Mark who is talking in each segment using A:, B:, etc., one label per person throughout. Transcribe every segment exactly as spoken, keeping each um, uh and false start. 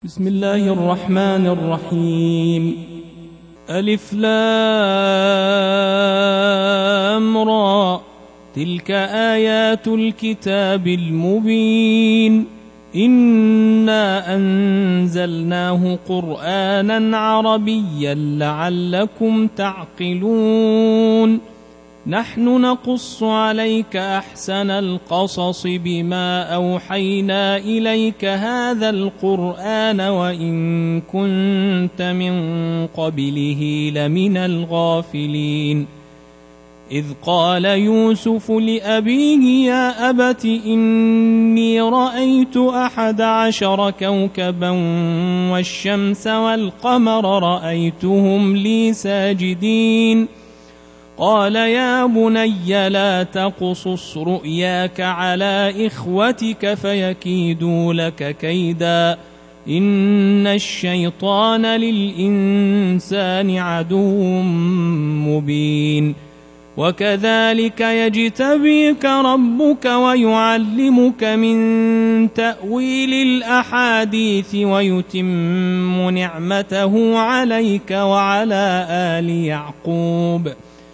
A: بسم الله الرحمن الرحيم. ألف لام را، تلك آيات الكتاب المبين. إنا أنزلناه قرآنا عربيا لعلكم تعقلون. نحن نقص عليك أحسن القصص بما أوحينا إليك هذا القرآن وإن كنت من قبله لمن الغافلين. إذ قال يوسف لأبيه يا أبت إني رأيت أحد عشر كوكبا والشمس والقمر رأيتهم لي ساجدين. قال يا بني لا تقصص رؤياك على إخوتك فيكيدوا لك كيدا إن الشيطان للإنسان عدو مبين. وكذلك يجتبيك ربك ويعلمك من تأويل الأحاديث ويتم نعمته عليك وعلى آل يعقوب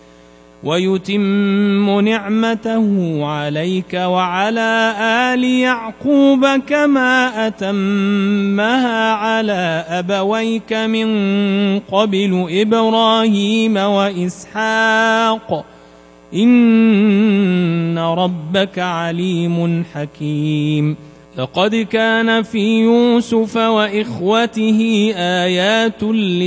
A: ويتم نعمته عليك وعلى آل يعقوب كما أتمها على أبويك من قبل إبراهيم وإسحاق إن ربك عليم حكيم. لقد كان في يوسف وإخوته آيات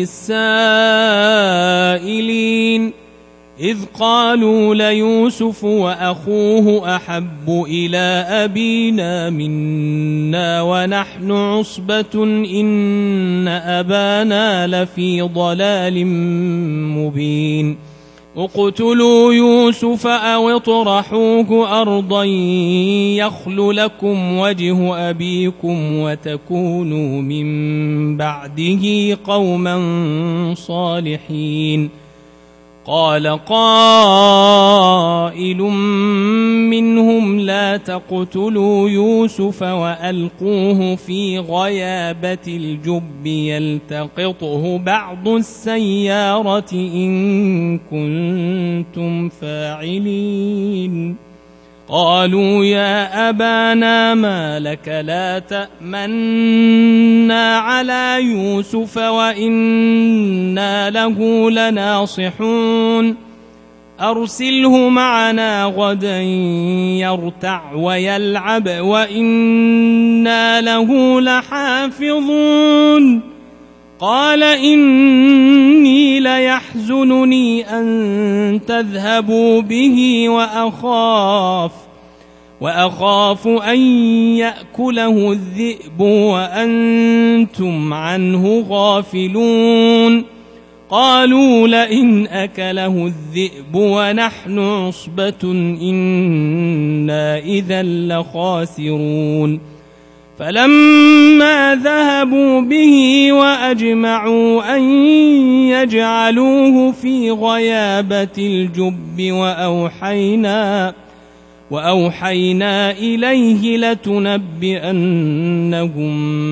A: للسائلين إذ قالوا ليوسف وأخوه أحب إلى أبينا منا ونحن عصبة إن أبانا لفي ضلال مبين. اقتلوا يوسف أو اطرحوه أرضا يخل لكم وجه أبيكم وتكونوا من بعده قوما صالحين. قال قائل منهم لا تقتلوا يوسف وألقوه في غيابة الجب يلتقطه بعض السيارة إن كنتم فاعلين. قالوا يا أبانا ما لك لا تأمنا على يوسف وإنا له لناصحون. أرسله معنا غدا يرتع ويلعب وإنا له لحافظون. قال إني ليحزنني أن تذهبوا به وأخاف وأخاف أن يأكله الذئب وأنتم عنه غافلون. قالوا لئن أكله الذئب ونحن عصبة إنا إذا لخاسرون. فلما ذهبوا به وأجمعوا أن يجعلوه في غيابة الجب وأوحينا, وأوحينا إليه لتنبئنهم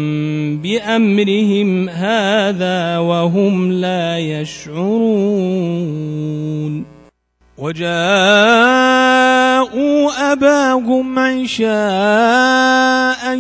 A: بأمرهم هذا وهم لا يشعرون. وجاءوا أباهم عشاء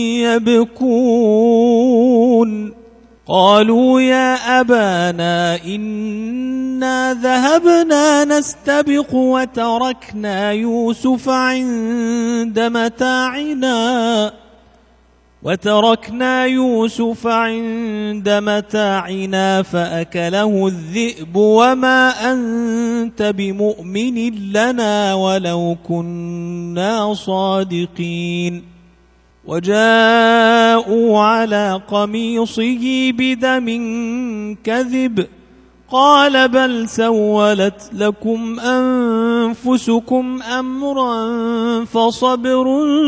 A: يبكون. قالوا يا أبانا إنا ذهبنا نستبق وتركنا يوسف عند متاعنا وتركنا يوسف عند متاعنا فأكله الذئب وما أنت بمؤمن لنا ولو كنا صادقين. وجاءوا على قميصه بدم كذب قال بل سولت لكم أنفسكم أمرا فصبر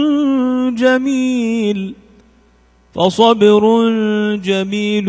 A: جميل فصبر جميل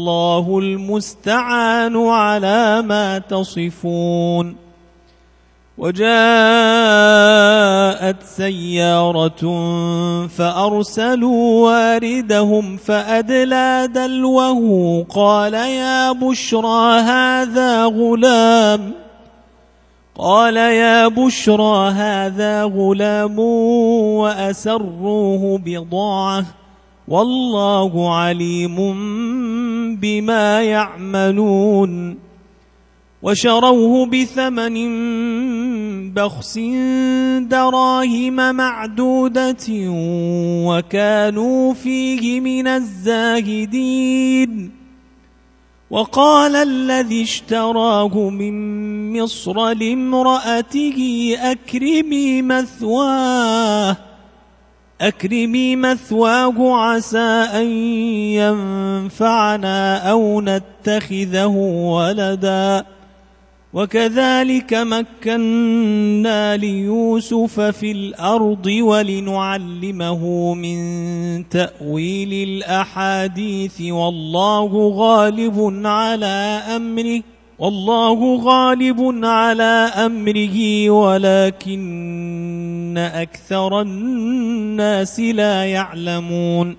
A: والله المستعان على ما تصفون. وجاءت سيارة فأرسلوا واردهم فأدلى دلوه قال يا بشرى هذا غلام قال يا بشرى هذا غلام وأسروه بضاعة والله عليم بما يعملون وشروه بثمن بخس دراهم معدودة وكانوا فيه من الزاهدين وقال الذي اشتراه من مصر لامرأته أكرمي مثواه أكرمي مثواه عسى أن ينفعنا أو نتخذه ولدا وكذلك مكنا ليوسف في الأرض ولنعلمه من تأويل الأحاديث والله غالب على أمره والله غالب على أمره ولكن أكثر الناس لا يعلمون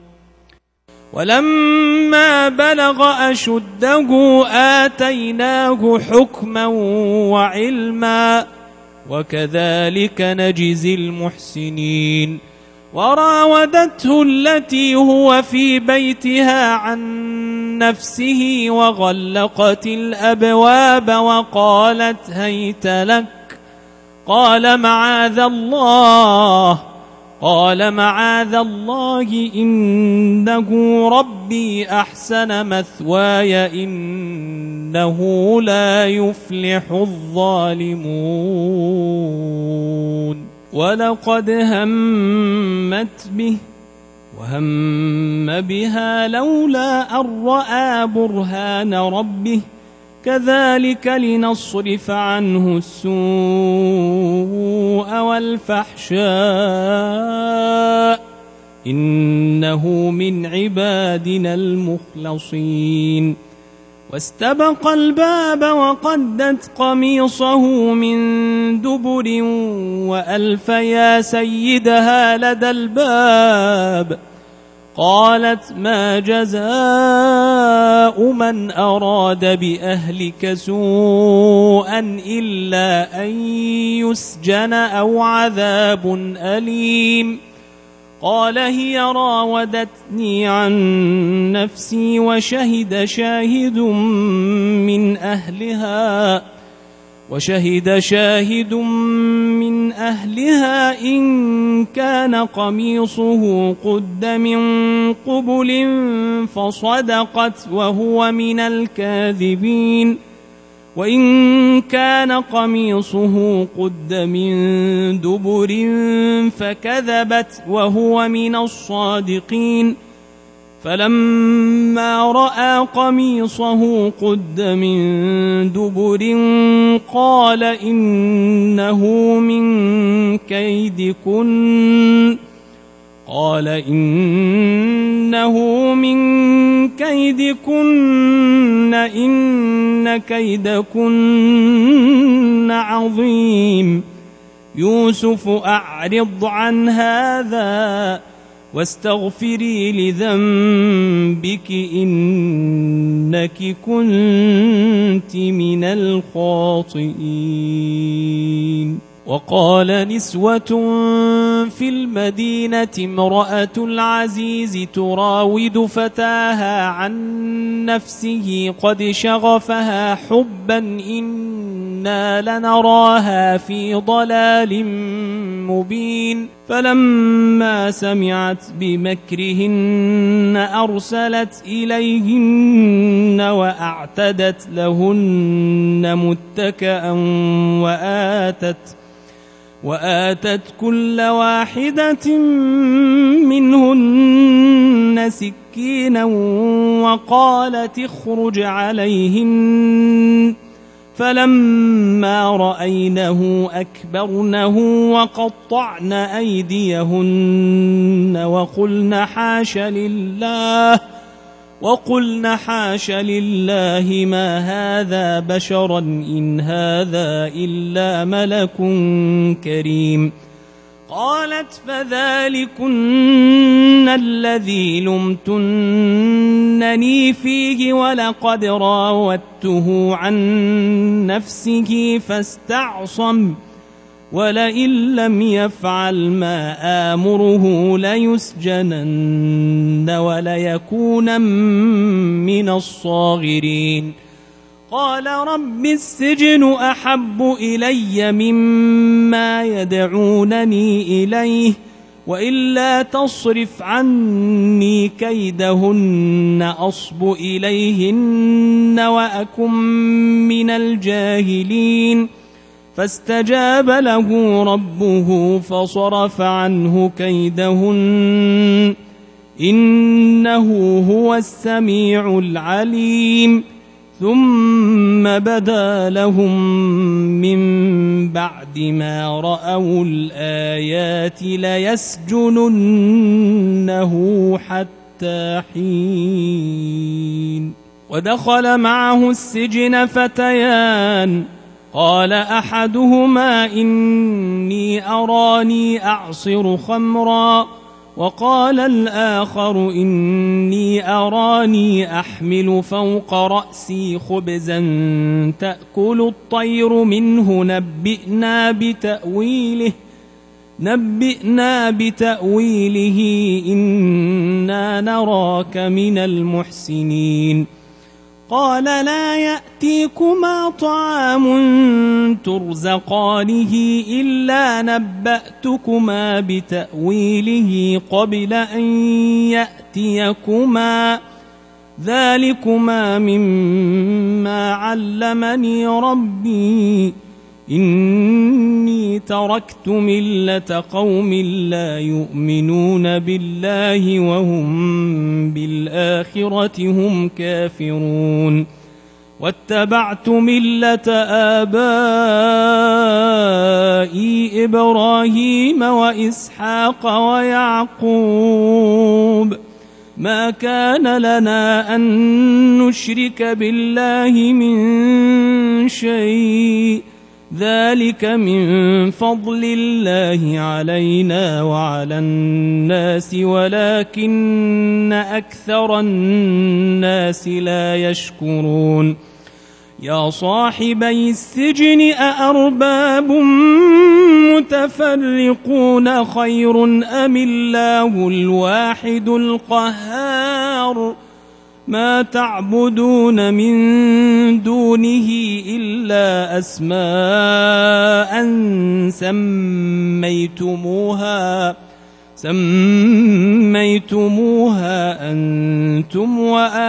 A: ولما بلغ أشده آتيناه حكما وعلما وكذلك نجزي المحسنين وراودته التي هو في بيتها عن نفسه وغلقت الأبواب وقالت هيت لك قال معاذ الله قال معاذ الله إنه ربي أحسن مثواي إنه لا يفلح الظالمون ولقد همت به وهم بها لولا أن رأى برهان ربه كذلك لنصرف عنه السوء والفحشاء إنه من عبادنا المخلصين واستبق الباب وقدت قميصه من دبر وألف يا سيدها لدى الباب قالت ما جزاء من أراد بأهلك سوءا إلا أن يسجن أو عذاب أليم قال هي راودتني عن نفسي وشهد شاهد من أهلها وشهد شاهد من أهلها إن كان قميصه قد من قبل فصدقت وهو من الكاذبين وإن كان قميصه قد من دبر فكذبت وهو من الصادقين فلما رأى قميصه قد من دبر قال إنه من كيدكن قال إنه من كيدكن إن كيدكن عظيم يوسف أعرض عن هذا واستغفري لذنبك إنك كنت من الخاطئين وقال نسوة في المدينة امرأة العزيز تراود فتاها عن نفسه قد شغفها حبا إنا لنراها في ضلال مبين فلما سمعت بمكرهن أرسلت إليهن وأعتدت لهن متكأ وآتت وآتت كل واحدة منهن سكينا وقالت اخرج عليهن فلما رأينه أكبرنه وقطعن أيديهن وقلن حاش لله وقلن حاش لله ما هذا بشرا إن هذا إلا ملك كريم. قالت فذلكن الذي لمتنني فيه ولقد راودته عن نفسه فاستعصم ولئن لم يفعل ما آمره ليسجنن وليكونن من الصاغرين. قال رب السجن أحب إلي مما يدعونني إليه وإلا تصرف عني كيدهن أصب إليهن وأكن من الجاهلين. فاستجاب له ربه فصرف عنه كيدهن إنه هو السميع العليم. ثم بدا لهم من بعد ما رأوا الآيات ليسجننه حتى حين. ودخل معه السجن فتيان قال أحدهما إني أراني أعصر خمرا وقال الآخر إني أراني أحمل فوق رأسي خبزا تأكل الطير منه نبئنا بتأويله نبئنا بتأويله إنا نراك من المحسنين. قال لا يأتيكما طعام ترزقانه إلا نبأتكما بتأويله قبل أن يأتيكما ذلكما مما علمني ربي إني تركت ملة قوم لا يؤمنون بالله وهم بالآخرة هم كافرون واتبعت ملة آبائي إبراهيم وإسحاق ويعقوب ما كان لنا أن نشرك بالله من شيء ذلك من فضل الله علينا وعلى الناس ولكن أكثر الناس لا يشكرون. يا صاحبي السجن أأرباب متفرقون خير أم الله الواحد القهار ما تعبدون من دونه إلا أسماء سميتموها سميتموها أنتم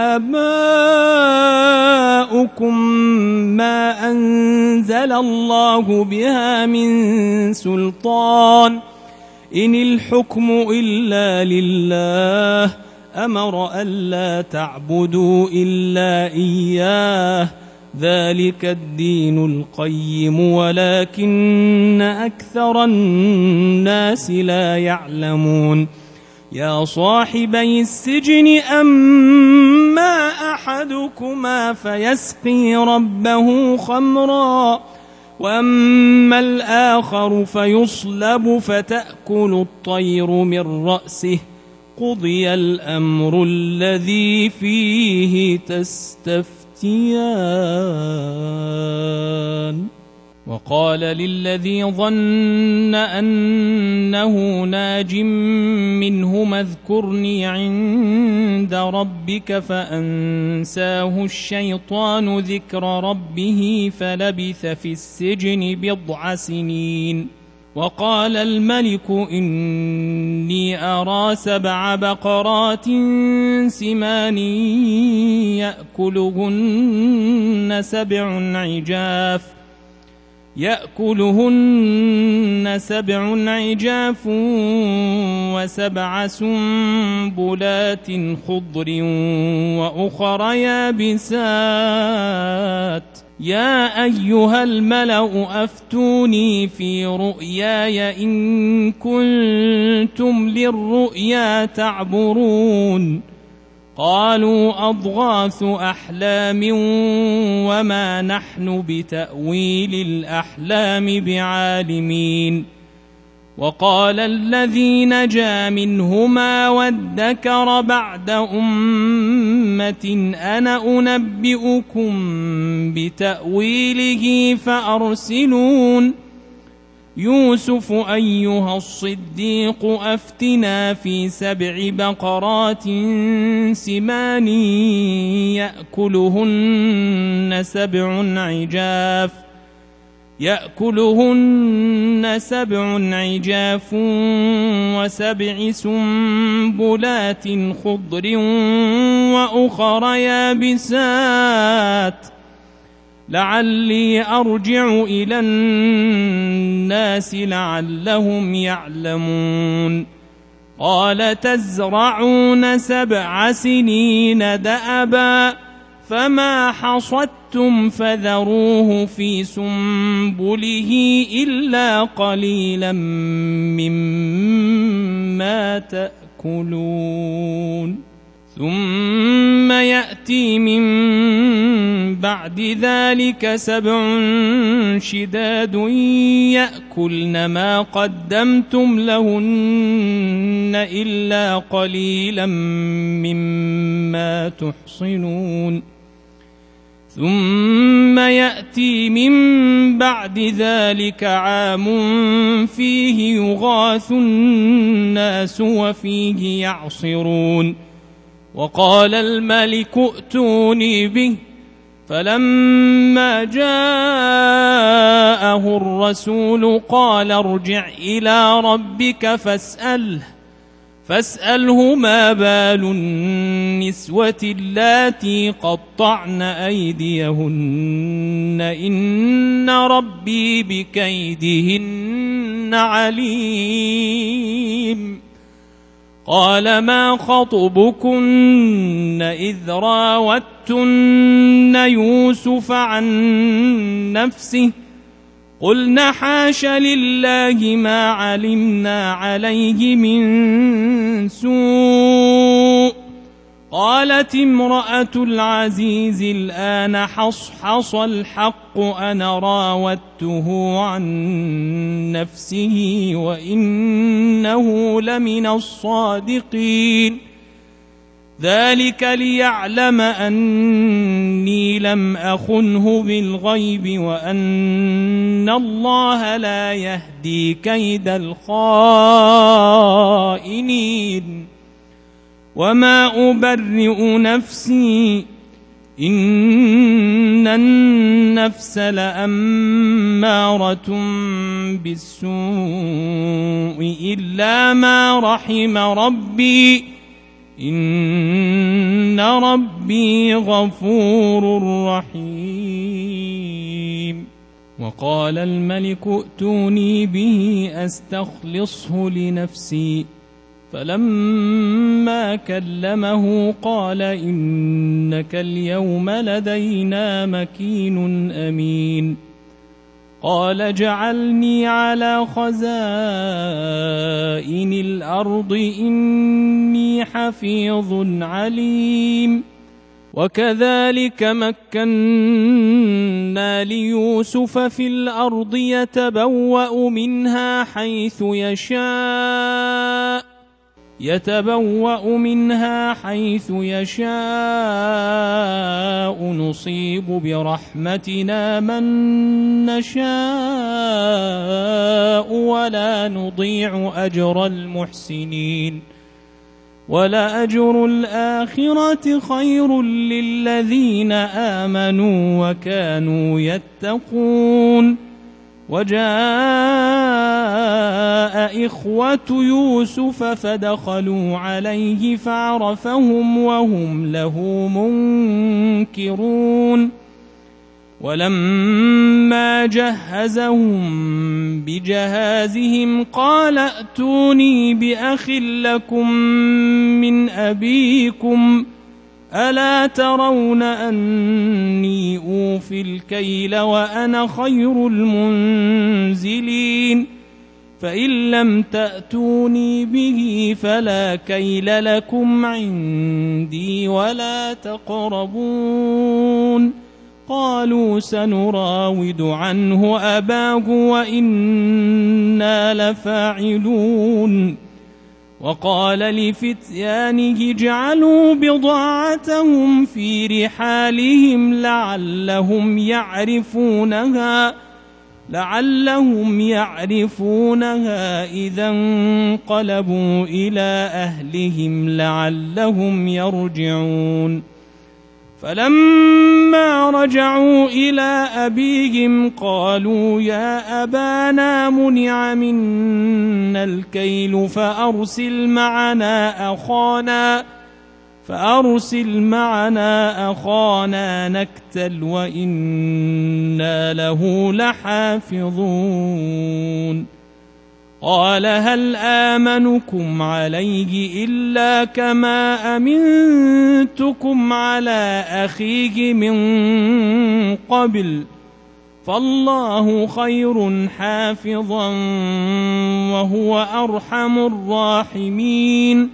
A: وآباؤكم ما أنزل الله بها من سلطان إن الحكم إلا لله أمر ألا تعبدوا إلا إياه ذلك الدين القيم ولكن أكثر الناس لا يعلمون. يا صاحبي السجن أما أحدكما فيسقي ربه خمرا وأما الآخر فيصلب فتأكل الطير من رأسه قضي الأمر الذي فيه تستفتيان. وقال للذي ظن أنه ناج منهما اذكرني عند ربك فأنساه الشيطان ذكر ربه فلبث في السجن بضع سنين. وقال الملك إني أرى سبع بقرات سمان يأكلهن سبع عجاف يأكلهن سبع عجاف وسبع سنبلات خضر وأخر يابسات يا أيها الملأ أفتوني في رؤياي إن كنتم للرؤيا تعبرون. قالوا أضغاث أحلام وما نحن بتأويل الأحلام بعالمين. وقال الذي نجا منهما وادكر بعد أمة أنا أنبئكم بتأويله فأرسلون. يوسف أيها الصديق أفتنا في سبع بقرات سمان يأكلهن سبع عجاف يأكلهن سبع عجاف وسبع سنبلات خضر وأخر يابسات لعلي أرجع إلى الناس لعلهم يعلمون. قال تزرعون سبع سنين دأبا فما حصدتم فذروه في سنبله إلا قليلا مما تأكلون. ثم يأتي من بعد ذلك سبع شداد يأكلن ما قدمتم لهن إلا قليلا مما تحصنون. ثم يأتي من بعد ذلك عام فيه يغاث الناس وفيه يعصرون. وقال الملك ائتوني به فلما جاءه الرسول قال ارجع إلى ربك فاسأله فاسأله ما بال النسوة اللاتي قطعن أيديهن إن ربي بكيدهن عليم. قال ما خطبكن إذ راوتن يوسف عن نفسه قلنا حاش لله ما علمنا عليه من سوء. قالت امرأة العزيز الآن حصحص الحق أنا راودته عن نفسه وإنه لمن الصادقين. ذلك ليعلم أني لم أخنه بالغيب وأن الله لا يهدي كيد الخائنين. وما أبرئ نفسي إن النفس لأمارة بالسوء إلا ما رحم ربي إن ربي غفور رحيم. وقال الملك ائتوني به أستخلصه لنفسي فلما كلمه قال إنك اليوم لدينا مكين أمين. قال اجعلني على خزائن الأرض إني حفيظ عليم. وكذلك مكنا ليوسف في الأرض يتبوأ منها حيث يشاء يتبوأ منها حيث يشاء نصيب برحمتنا من نشاء ولا نضيع أجر المحسنين. ولأجر الآخرة خير للذين آمنوا وكانوا يتقون. وجاء إخوة يوسف فدخلوا عليه فعرفهم وهم له منكرون. ولما جهزهم بجهازهم قال ائتوني بأخ لكم من أبيكم ألا ترون أني أوفي الكيل وأنا خير المنزلين. فإن لم تأتوني به فلا كيل لكم عندي ولا تقربون. قالوا سنراود عنه أباه وإنا لفاعلون. وقال لفتيانه اجعلوا بضاعتهم في رحالهم لعلهم يعرفونها لعلهم يعرفونها إذا انقلبوا إلى أهلهم لعلهم يرجعون. فلما رجعوا إلى أبيهم قالوا يا أبانا منع منا الكيل فأرسل معنا أخانا فأرسل معنا أخانا نكتل وإنا له لحافظون. قال هل آمنكم عليه إلا كما أمنتكم على أخيه من قبل فالله خير حافظا وهو أرحم الراحمين.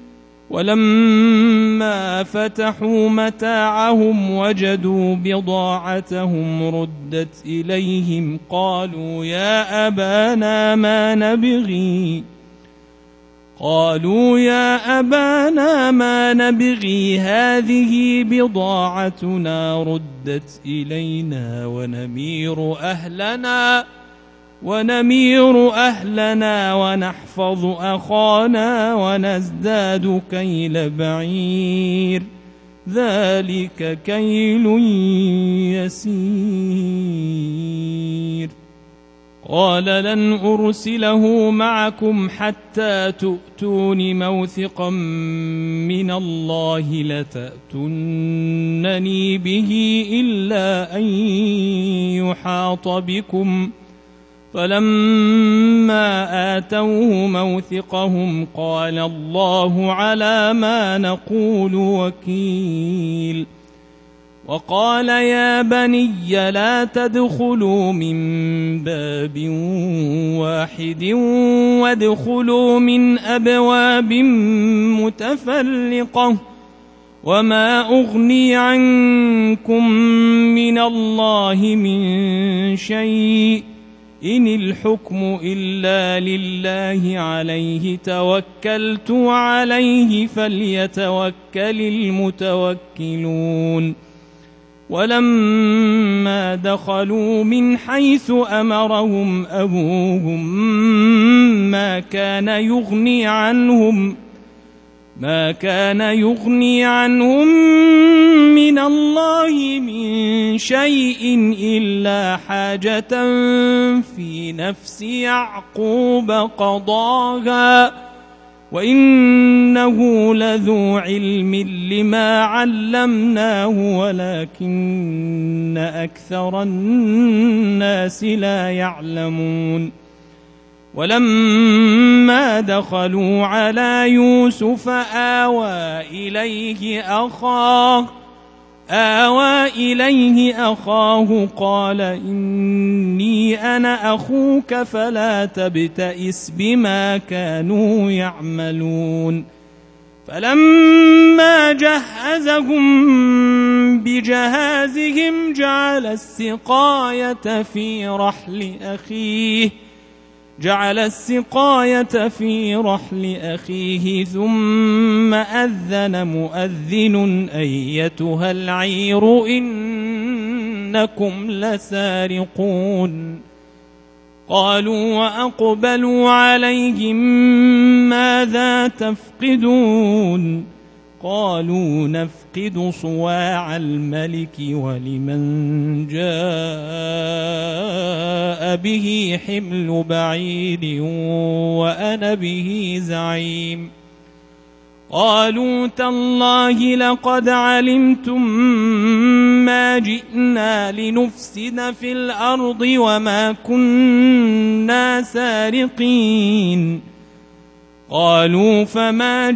A: ولما فتحوا متاعهم وجدوا بضاعتهم ردت إليهم قالوا يا أبانا ما نبغي قالوا يا أبانا ما نبغي هذه بضاعتنا ردت إلينا ونمير أهلنا ونمير أهلنا ونحفظ أخانا ونزداد كيل بعير ذلك كيل يسير. قال لن أرسله معكم حتى تؤتون موثقا من الله لتأتونني به إلا أن يحاط بكم. فلما آتوه موثقهم قال الله على ما نقول وكيل. وقال يا بني لا تدخلوا من باب واحد وادخلوا من أبواب متفرقة وما أغني عنكم من الله من شيء إن الحكم إلا لله عليه توكلت وعليه فليتوكل المتوكلون. ولما دخلوا من حيث أمرهم أبوهم ما كان يغني عنهم ما كان يغني عنهم من الله من شيء إلا حاجة في نفس يعقوب قضاها وإنه لذو علم لما علمناه ولكن أكثر الناس لا يعلمون. ولما دخلوا على يوسف آوى إليه أخاه آوى إليه أخاه قال إني أنا أخوك فلا تبتئس بما كانوا يعملون. فلما جهزهم بجهازهم جعل السقاية في رحل أخيه جعل السقاية في رحل أخيه ثم أذن مؤذن أيتها العير إنكم لسارقون. قالوا وأقبلوا عليهم ماذا تفقدون قالوا نفقد صواع الملك ولمن جاء به حمل بعير وأنا به زعيم. قالوا تالله لقد علمتم ما جئنا لنفسد في الأرض وما كنا سارقين. قالوا فما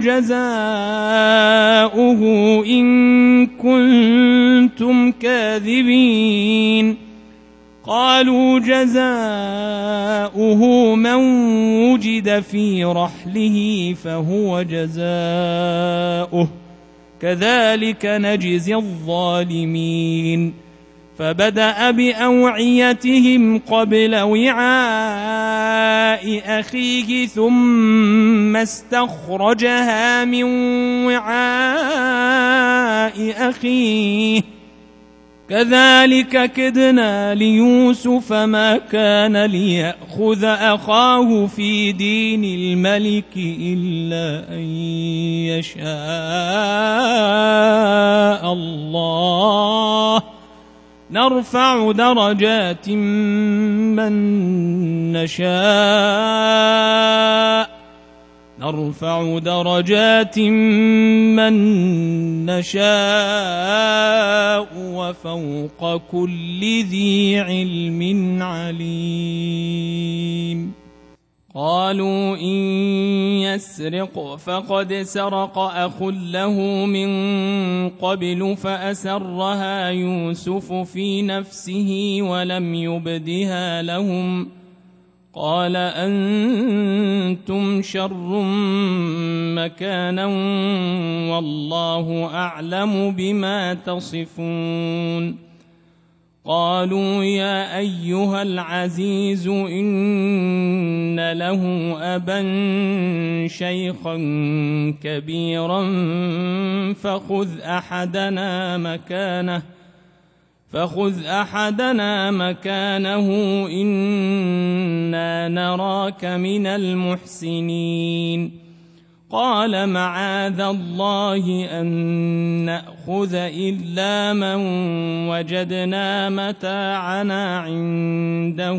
A: جزاؤه إن كنتم كاذبين. قالوا جزاؤه من وجد في رحله فهو جزاؤه كذلك نجزي الظالمين فبدأ بأوعيتهم قبل وعاء أخيه ثم استخرجها من وعاء أخيه كذلك كدنا ليوسف ما كان ليأخذ أخاه في دين الملك إلا أن يشاء الله نرفع درجات من نشاء نرفع درجات من نشاء وفوق كل ذي علم عليم قالوا إن يسرق فقد سرق أخ له من قبل فأسرها يوسف في نفسه ولم يبدها لهم قال أنتم شر مكانا والله أعلم بما تصفون قالوا يا أيها العزيز إن له أبا شيخا كبيرا فخذ أحدنا مكانه فخذ أحدنا مكانه إنا نراك من المحسنين قال معاذ الله أن نأخذ إلا من وجدنا متاعنا عنده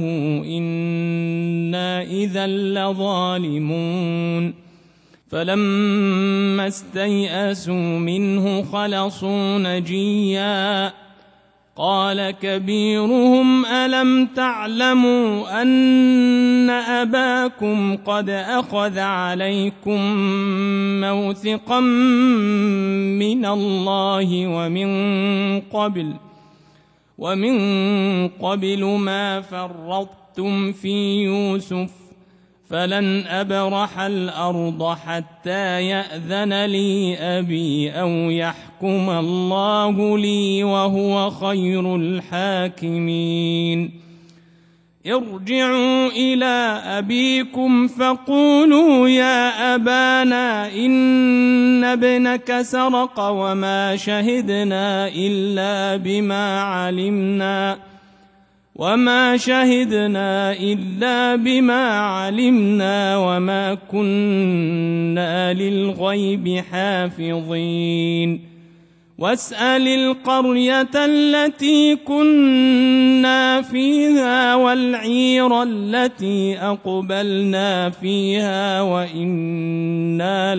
A: إنا إذا لظالمون فلما استيئسوا منه خلصوا نجيا قال كبيرهم ألم تعلموا أن أباكم قد أخذ عليكم موثقا من الله ومن قبل ومن قبل ما فرطتم في يوسف فلن أبرح الأرض حتى يأذن لي أبي أو يحكم الله لي وهو خير الحاكمين ارجعوا إلى أبيكم فقولوا يا أبانا إن ابنك سرق وما شهدنا إلا بما علمنا وما شهدنا إلا بما علمنا وما كنا للغيب حافظين واسأل القرية التي كنا فيها والعير التي أقبلنا فيها وإنا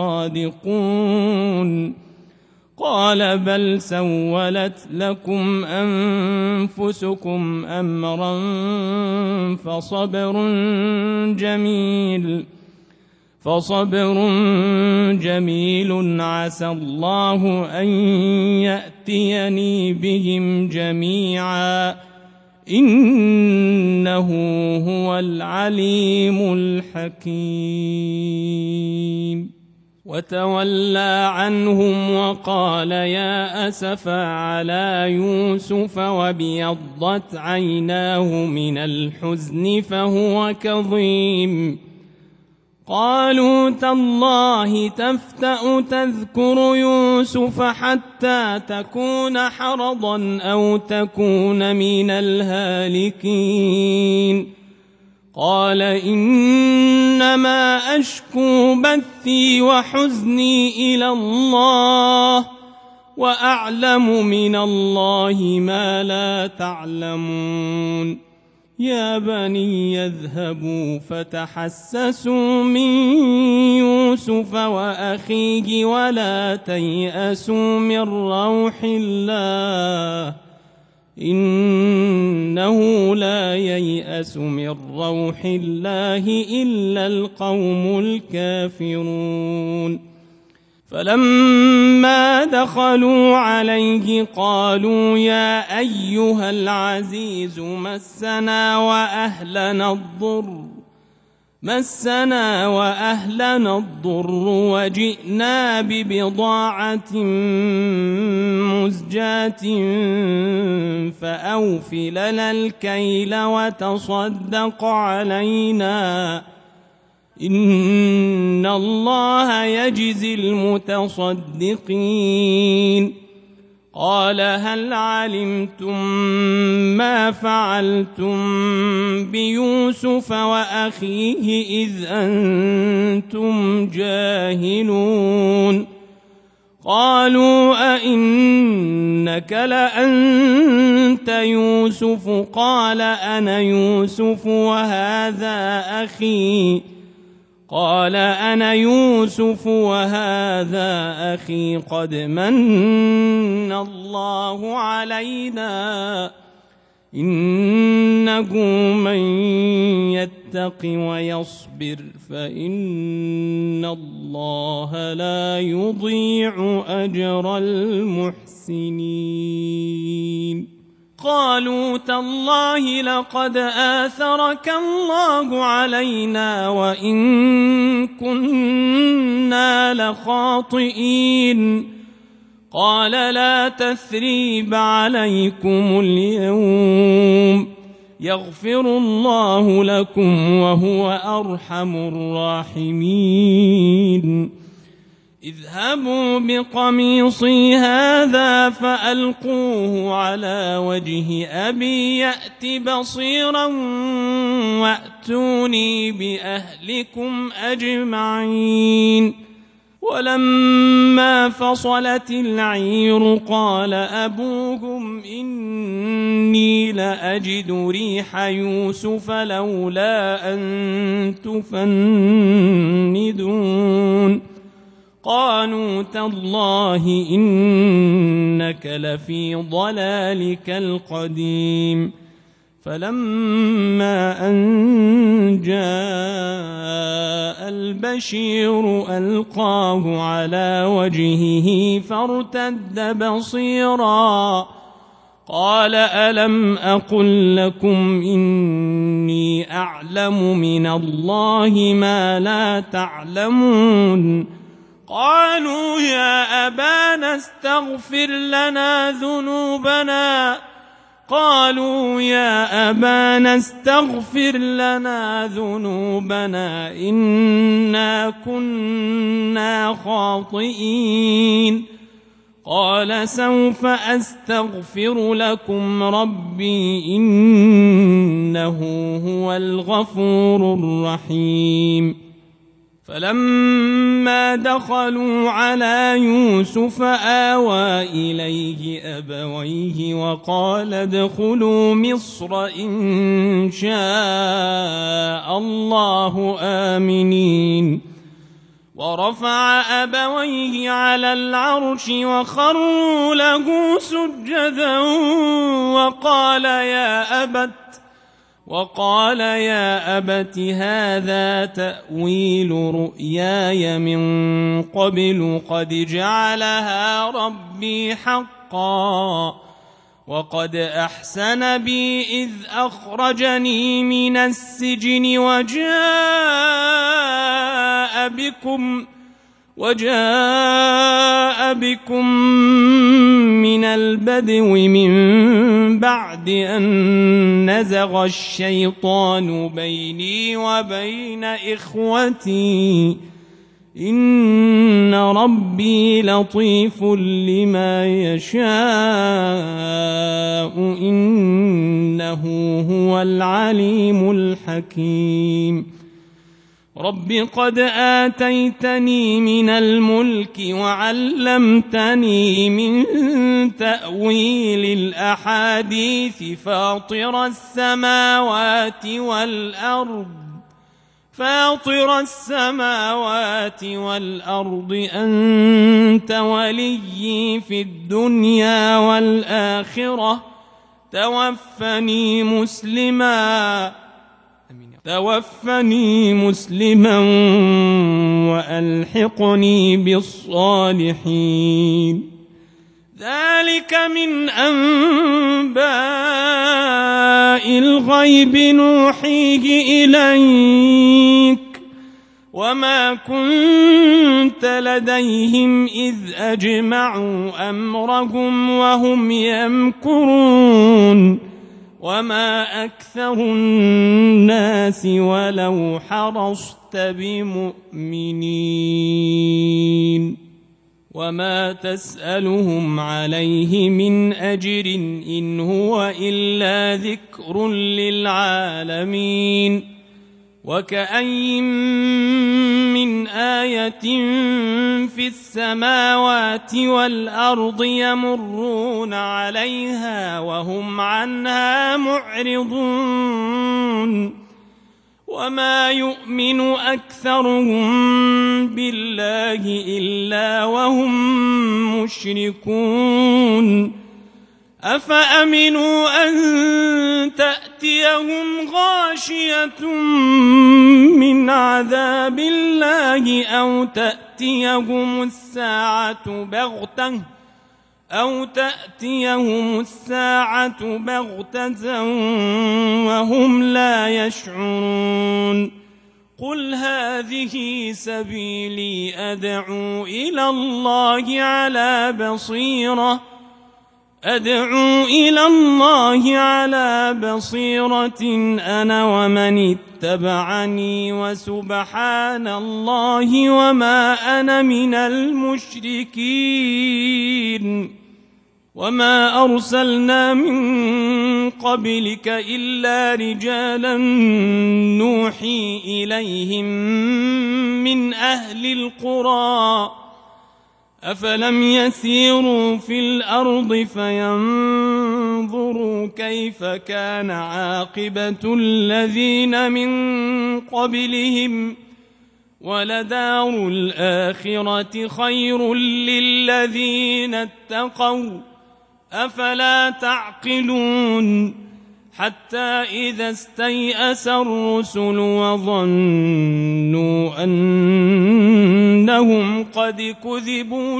A: لصادقون قال بل سولت لكم أنفسكم أمرا فصبر جميل فصبر جميل عسى الله أن يأتيني بهم جميعا إنه هو العليم الحكيم وتولى عنهم وقال يا أسفا على يوسف وابيضت عيناه من الحزن فهو كظيم قالوا تالله تفتأ تذكر يوسف حتى تكون حرضا أو تكون من الهالكين قال إنما أشكو بثي وحزني إلى الله وأعلم من الله ما لا تعلمون يا بني يذهبوا فتحسسوا من يوسف وأخيه ولا تيأسوا من روح الله إنه لا ييأس من روح الله إلا القوم الكافرون فلما دخلوا عليه قالوا يا أيها العزيز مسنا وأهلنا الضر مسنا وأهلنا الضر وجئنا ببضاعة مزجاة فأوف لنا الكيل وتصدق علينا إن الله يجزي المتصدقين قال هل علمتم ما فعلتم بيوسف وأخيه إذ أنتم جاهلون قالوا أئنك لأنت يوسف قال أنا يوسف وهذا أخي قال أنا يوسف وهذا أخي قد من الله علينا إنه من يتق ويصبر فإن الله لا يضيع أجر المحسنين قالوا تالله لقد آثرك الله علينا وإن كنا لخاطئين قال لا تثريب عليكم اليوم يغفر الله لكم وهو أرحم الراحمين اذهبوا بقميصي هذا فألقوه على وجه أبي يأت بصيرا وأتوني بأهلكم أجمعين ولما فصلت العير قال أبوهم إني لأجد ريح يوسف لولا أن تفندون قالوا تالله إنك لفي ضلالك القديم فلما أن جاء البشير ألقاه على وجهه فارتد بصيرا قال ألم أقل لكم إني أعلم من الله ما لا تعلمون قالوا يا أبانا استغفر لنا ذنوبنا قالوا يا أبانا استغفر لنا ذنوبنا إنا كنا خاطئين قال سوف أستغفر لكم ربي إنه هو الغفور الرحيم فلما دخلوا على يوسف آوى إليه أبويه وقال ادخلوا مصر إن شاء الله آمنين ورفع أبويه على العرش وخروا له سجدا وقال يا أبت وقال يا أبت هذا تأويل رؤياي من قبل قد جعلها ربي حقا وقد أحسن بي إذ أخرجني من السجن وجاء بكم وجاء بكم من البدو من بعد أن نزغ الشيطان بيني وبين إخوتي إن ربي لطيف لما يشاء إنه هو العليم الحكيم رب قد آتيتني من الملك وعلمتني من تأويل الأحاديث فاطر السماوات والأرض فاطر السماوات والأرض أنت وليي في الدنيا والآخرة توفني مسلما توفني مسلما وألحقني بالصالحين ذلك من أنباء الغيب نوحيه إليك وما كنت لديهم إذ أجمعوا أمرهم وهم يمكرون وما أكثر الناس ولو حرصت بمؤمنين وما تسألهم عليه من أجر إن هو إلا ذكر للعالمين وكأي من آية في السماوات والأرض يمرون عليها وهم عنها معرضون وما يؤمن أكثرهم بالله إلا وهم مشركون أفأمنوا أن تأتيهم غاشية من عذاب الله أو تأتيهم الساعة بغتة أو تأتيهم الساعة بغتة وهم لا يشعرون قل هذه سبيلي أدعو إلى الله على بصيرة أدعو إلى الله على بصيرة أنا ومن اتبعني وسبحان الله وما أنا من المشركين وما أرسلنا من قبلك إلا رجالا نوحي إليهم من أهل القرى أفلم يسيروا في الأرض فينظروا كيف كان عاقبة الذين من قبلهم ولدار الآخرة خير للذين اتقوا أفلا تعقلون حتى إذا استيأس الرسل وظنوا أنهم قد كذبوا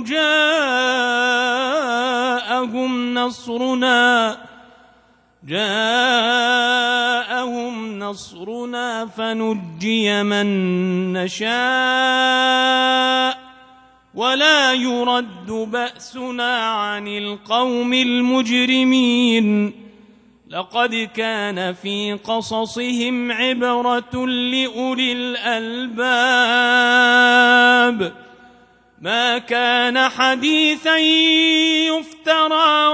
A: جاءهم نصرنا جاءهم نصرنا فنجي من نشاء ولا يرد بأسنا عن القوم المجرمين لقد كان في قصصهم عبرة لأولي الألباب ما كان حديثا يفترى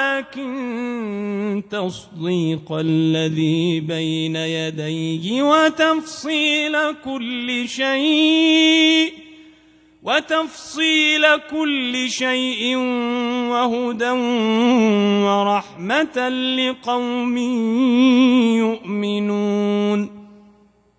A: ولكن تصديق الذي بين يديه وتفصيل كل شيء وتفصيل كل شيء وهدى ورحمة لقوم يؤمنون